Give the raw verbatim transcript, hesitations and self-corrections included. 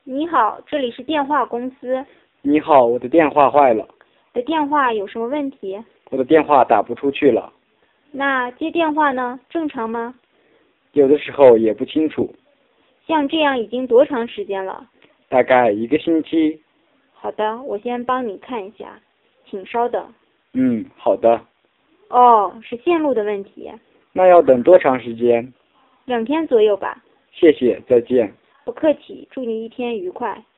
你好，这里是电话公司。 你好，我的电话坏了。 的电话有什么问题？ 我的电话打不出去了。 那接电话呢？正常吗？ 有的时候也不清楚。 像这样已经多长时间了？ 大概一个星期。 好的，我先帮你看一下，请稍等。 嗯，好的。 哦，是线路的问题。 那要等多长时间？ 两天左右吧。 谢谢，再见。 不客气，祝你一天愉快。